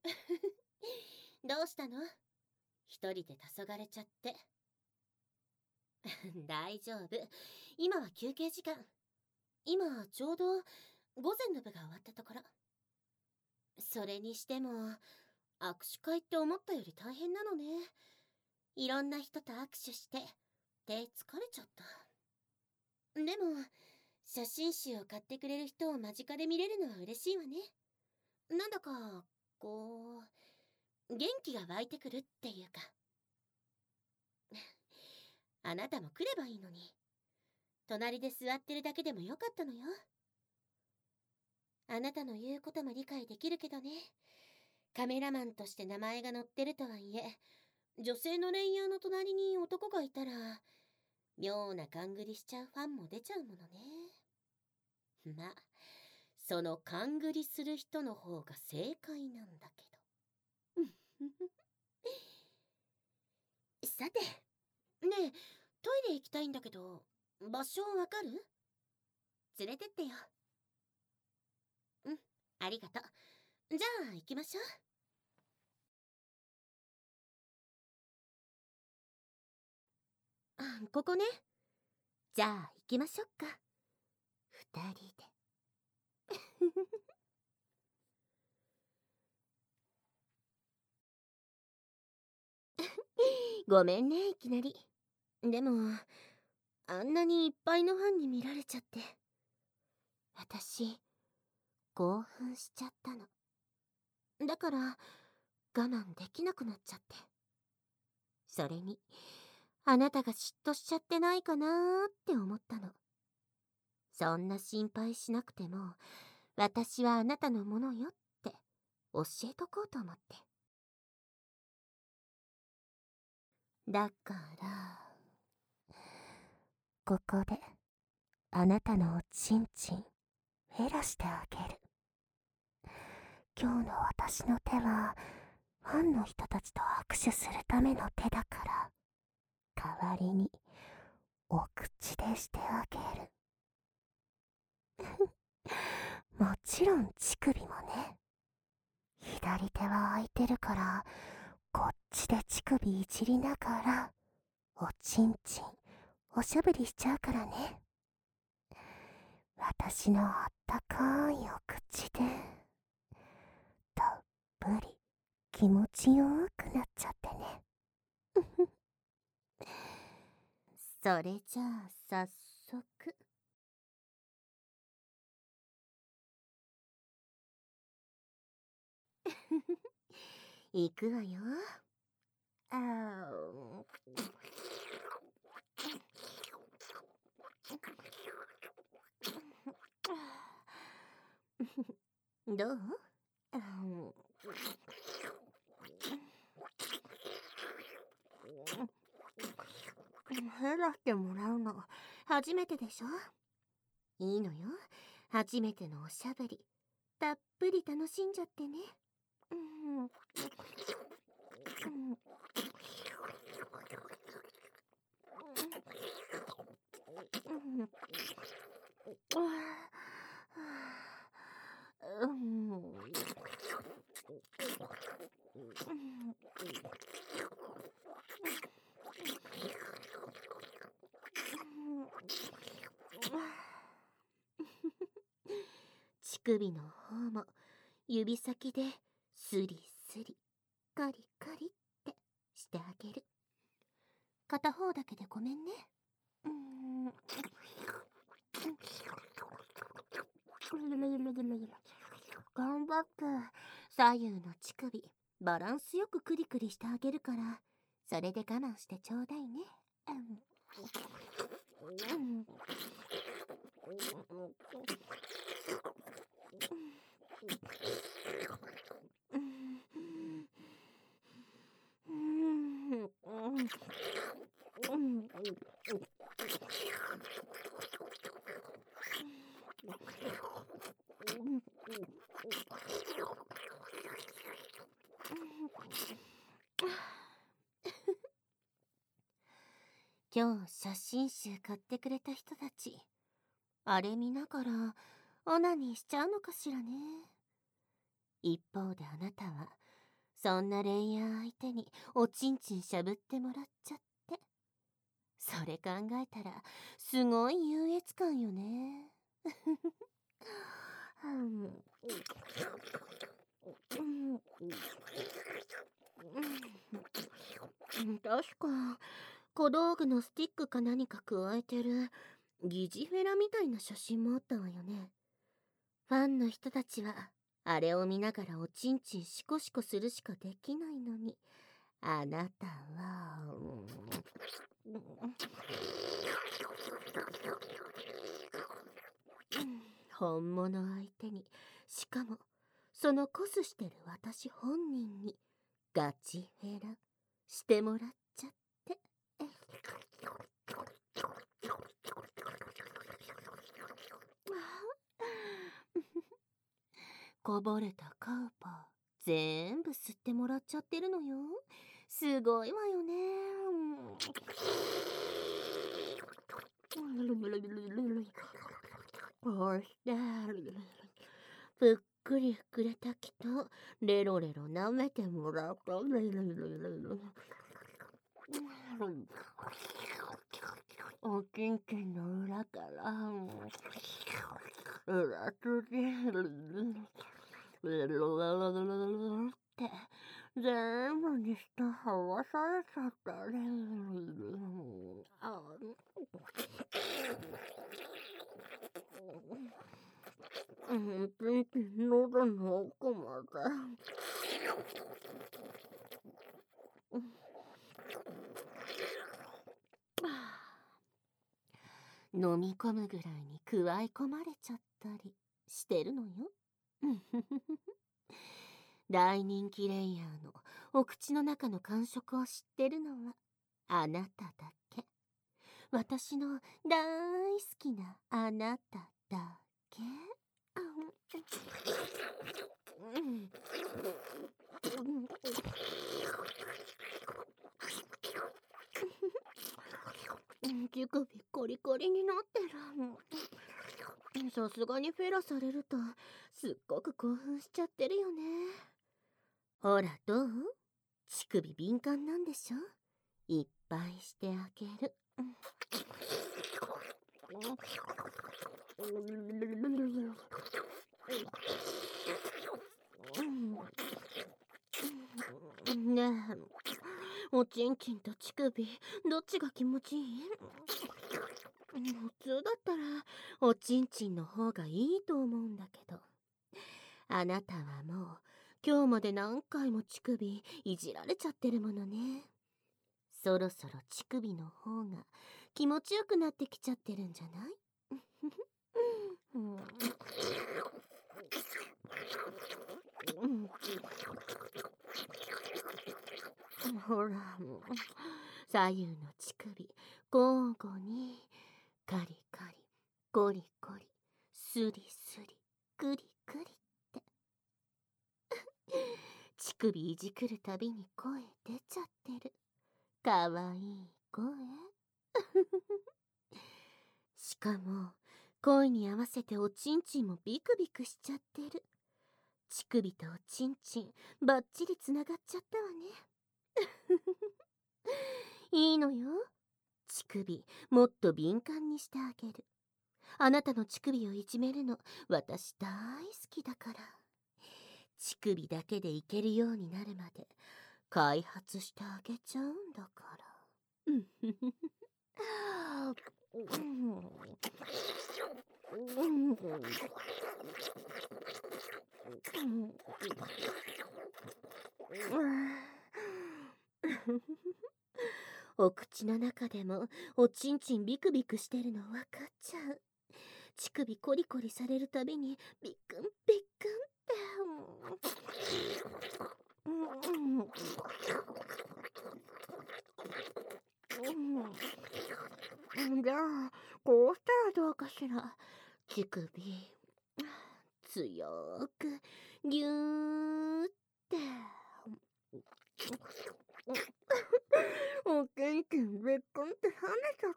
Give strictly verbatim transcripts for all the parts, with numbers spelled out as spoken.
どうしたの？一人で黄昏れちゃって。大丈夫。今は休憩時間。今、ちょうど午前の部が終わったところ。それにしても、握手会って思ったより大変なのね。いろんな人と握手して、手疲れちゃった。でも、写真集を買ってくれる人を間近で見れるのは嬉しいわね。なんだか、こう、元気が湧いてくるっていうか。あなたも来ればいいのに。隣で座ってるだけでもよかったのよ。あなたの言うことも理解できるけどね。カメラマンとして名前が載ってるとはいえ、女性のレイヤーの隣に男がいたら、妙な勘繰りしちゃうファンも出ちゃうものね。まあ、その勘繰りする人の方が正解なんだけど。さて、ねえ、トイレ行きたいんだけど、場所わかる？連れてってよ。うん、ありがとう。じゃあ行きましょう。あ、ここね。じゃあ行きましょうか。二人で。ごめんね、いきなり。でも、あんなにいっぱいのファンに見られちゃって。私、興奮しちゃったの。だから、我慢できなくなっちゃって。それに、あなたが嫉妬しちゃってないかなーって思ったの。そんな心配しなくても、私はあなたのものよって教えとこうと思って。だから、ここで、あなたのおちんちん、減らしてあげる。今日の私の手は、ファンの人たちと握手するための手だから、代わりに、お口でしてあげる。もちろん乳首もね。左手は空いてるから、こっちで乳首いじりながら、おちんちん、おしゃぶりしちゃうからね。私のあったかいお口で、たっぷり気持ちよくなっちゃってね。それじゃあ早速。行くわよ。あーどう？あー減らしてもらうの初めてでしょ？いいのよ。初めてのおしゃべり。たっぷり楽しんじゃってね。うん。うん。乳首の方も指先でスリスリカリカリってしてあげる。片方だけでごめんね。うーん。頑張って左右の乳首バランスよくクリクリしてあげるから、それで我慢してちょうだいね。うん。今日写真集買ってくれた人たち、あれ見ながらオナニーしちゃうのかしらね。一方であなたはそんな恋愛相手におちんちんしゃぶってもらっちゃって。それ考えたらすごい優越感よね。確か小道具のスティックか何か加えてる疑似フェラみたいな写真もあったわよね。ファンの人たちはあれを見ながらおちんちんシコシコするしかできないのに、あなたは本物相手に、しかもそのコスしてる私本人にガチフェラしてもらっちゃって。こぼれたカウパー全部吸ってもらっちゃってるのよ。すごいわよね。こうしてぷっくり膨れた木とレロレロ舐めてもらうと、おちんちんの裏から裏とでって全部にして剥がされちゃったね。あうん、喉の奥まで。飲み込むぐらいにくわえ込まれちゃったりしてるのよ。大人気レイヤーのお口の中の感触を知ってるのはあなただけ。私の大好きなあなただけ。乳首コリコリになってる。さすがにフェラされるとすっごく興奮しちゃってるよね。ほらどう？乳首敏感なんでしょ？いっぱいしてあげる。ねえ、おちんちんと乳首どっちが気持ちいい？普通だったらおちんちんの方がいいと思うんだけど、あなたはもう今日まで何回も乳首いじられちゃってるものね。そろそろ乳首の方が気持ちよくなってきちゃってるんじゃない？ほら、左右の乳首交互にカリカリコリコリスリスリクリクリって。乳首いじくるたびに声出ちゃってる。かわいい声。しかも声に合わせておちんちんもビクビクしちゃってる。乳首とおちんちんバッチリつながっちゃったわね。いいのよ。乳首もっと敏感にしてあげる。あなたの乳首をいじめるの私大好きだから。乳首だけでいけるようになるまで開発してあげちゃうんだから。お口の中でもおちんちんビクビクしてるの分かっちゃう。乳首コリコリされるたびにビックンビックンってじゃあこうしたらどうかしら。乳首強くギューっておちんちんビックンって冷めちゃった。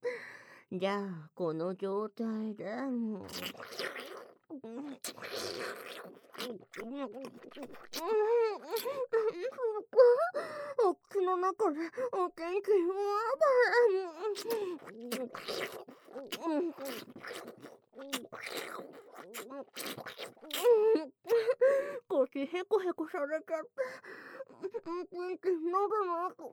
じゃあこの状態でお口の中でお元気を腰へこへこされちゃって、元気喉の奥、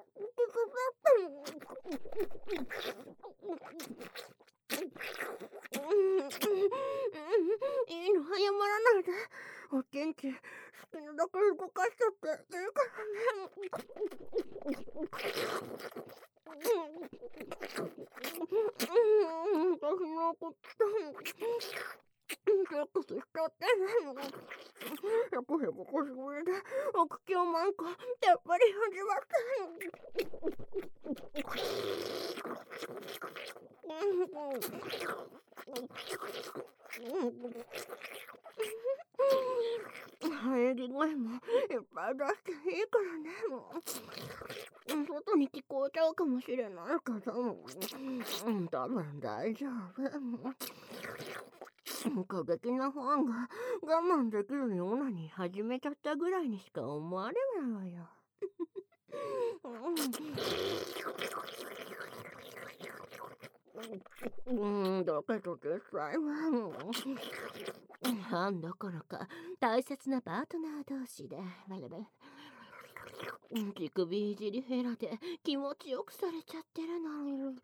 いいの、謝らないで。お元気、好きなだけ動かしちゃっていいからね。私のことセックスしちゃってね。へこへこ腰ぶりでお口をマンコやっぱり始まって喘ぎ声もいっぱい出していいからね。外に聞こえちゃうかもしれないけど、多分大丈夫。過激なファンが我慢できるようなに始めちゃったぐらいにしか思われないわよ。うん、だけど実際はファンどころか大切なパートナー同士で乳首いじりフェラで気持ちよくされちゃってるのよ。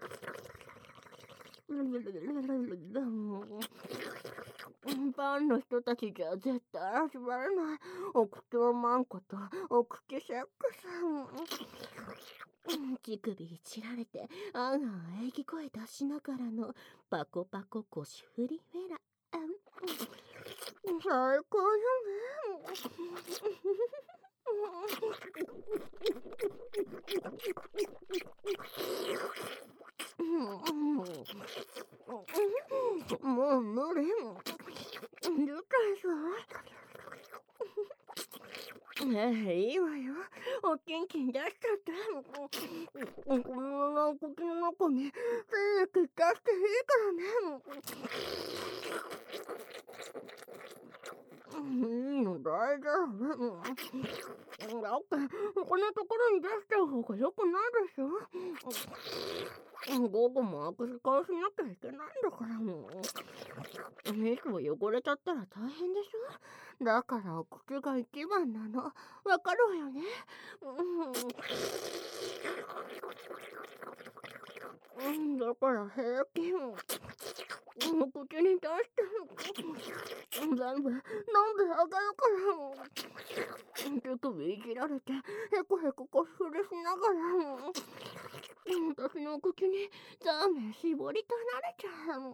ファンの人たちじゃ絶対味わえないお口をマンコとお口セックス。乳首いじられてあんあんえぎ声出しながらのパコパコ腰振りフェラ。最高よね。もう無理。理解さ。ええ、いいわよ。お元気に出しちゃって。このままお口の中に精液出していいからね。いいの、大丈夫。だって他のところに出しちゃう方がよくないでしょ。午後も握手会しなきゃいけないんだからもう。ミスも汚れちゃったら大変でしょ。だからお口が一番なの。わかるわよね。うん、だから平気。お口に出して全部飲んであげるから。手首いじられてへこへこ腰振りしながら私の口にザーメン絞り取られちゃう。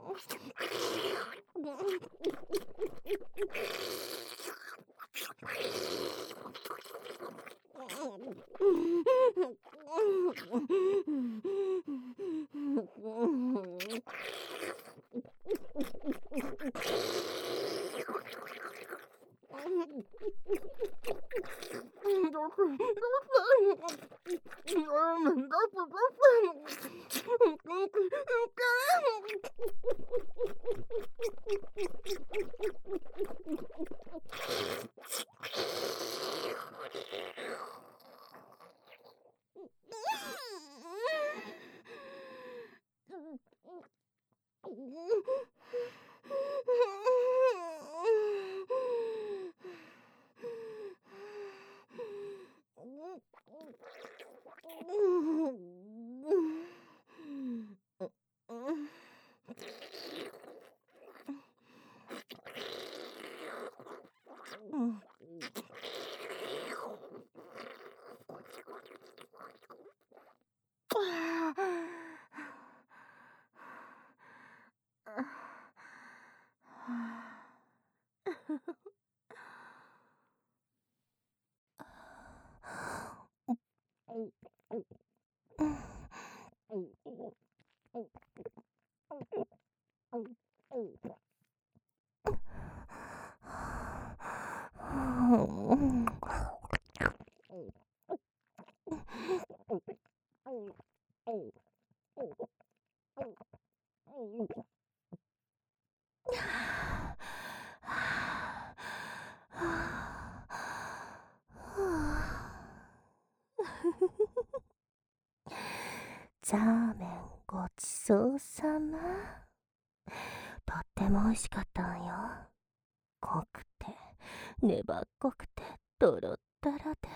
チャーメンごちそうさま。とっても美味しかったんよ。濃くて、粘っこくて、とろったらで。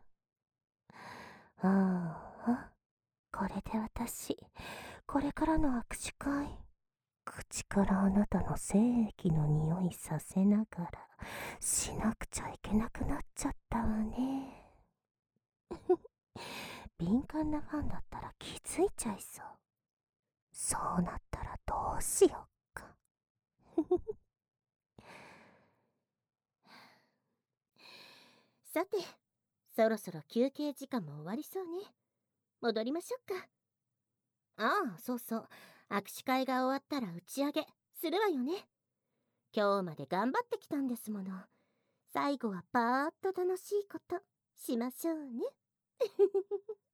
ああ、これで私、これからの握手会、口からあなたの精液の匂いさせながら、しなくちゃいけなくなっちゃったわね。敏感なファンだったら気づいちゃいそう。そうなったらどうしよっか。さて、そろそろ休憩時間も終わりそうね。戻りましょうか。ああ、そうそう。握手会が終わったら打ち上げするわよね。今日まで頑張ってきたんですもの。最後はパーッと楽しいことしましょうね。